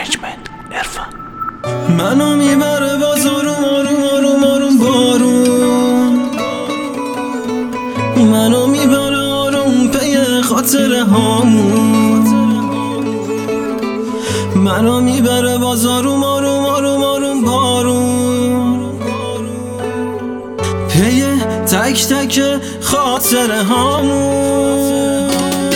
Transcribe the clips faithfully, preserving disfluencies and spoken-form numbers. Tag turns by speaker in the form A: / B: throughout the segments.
A: منیجمنت عرفان.
B: منو میبره باز آروم آروم آروم آروم بارون، منو میبره آروم پی خاطره هامون، منو میبره باز آروم آروم آروم آروم بارون، پی تک تک خاطره هامون.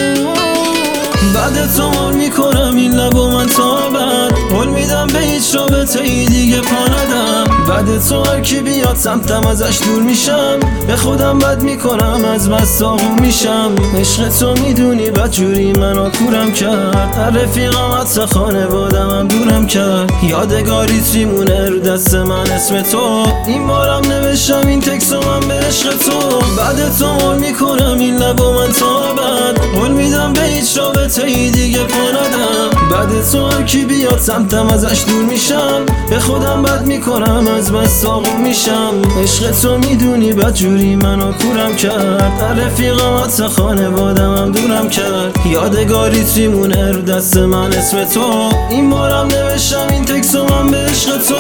B: بعد تو مار میکنم این لبو من تا بعد، قول میدم به هیچ رابطه ای دیگه پا ندم. بعد تو هر کی بیاد سمتم ازش دور میشم، به خودم بد میکنم از بس داغون میشم. عشق تو میدونی بدجوری منو کورم کرد، هر رفیقم حتی خانوادم هم دورم کرد. یادگاری میمونه رو دست من اسم تو، این بارم نوشتم این تکسو من به عشق تو. بعد تو مار میکنم این لبو من تا بعد، قول میدم به هیچ رابطه ای دیگه پا ندم. بعد تو هر کی بیاد سمتم ازش دور میشم، به خودم بد میکنم از بس داغون میشم. عشق تو میدونی بدجوری منو کورم کرد، هر رفیقم حتی خانوادم هم دورم کرد. یادگاری میمونه رو دست من اسم تو، این بارم نوشتم این تکسو من به عشق تو.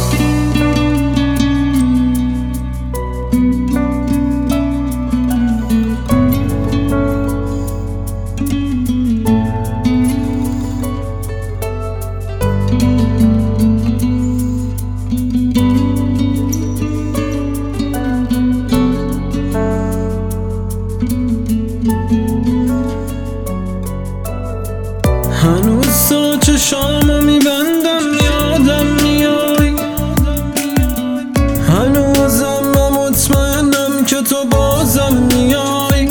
B: هنوز تا چشامو میبندم یادم میای، هنوزم من مطمئنم که تو بازم میای،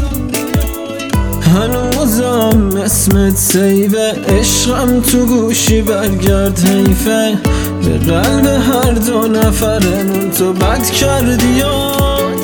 B: هنوزم اسمت سیو عشقم تو گوشی برگرد حیفه، به قلب هر دو نفرمون تو بد کردی یا.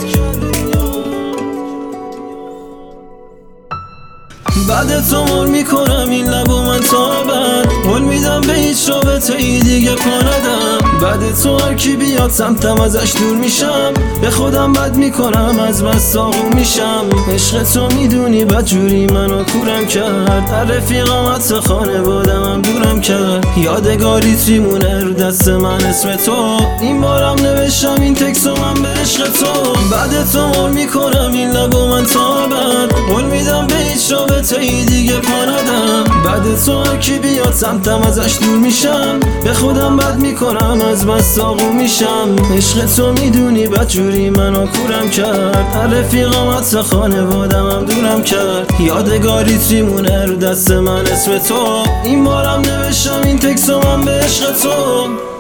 B: بعد تو مار میکنم این لبو من تا بعد، قول میدم به هیچ رابطه ای دیگه پا ندم. بعد تو هر کی بیاد سمتم ازش دور میشم، به خودم بد میکنم از بس داغون میشم. عشق تو میدونی بدجوری منو کورم کرد، هر رفیقم حتی خانوادم هم دورم کرد. یادگاری میمونه رو دست من اسم تو، این بارم نوشتم این تکسو من به عشق تو. بعد تو مار میکنم این لبو من تا بعد، قول میدم به هیچ رابطه ای دیگه پا ندم. بعد تو هر کی بیاد سمتم ازش دور میشم، به خودم بد میکنم از بس داغون میشم. عشق تو میدونی بدجوری منو کورم کرد، هر رفیقم حتی خانوادم هم دورم کرد. یادگاری میمونه رو دست من اسم تو، این بارم نوشتم این تکسو من به عشق تو.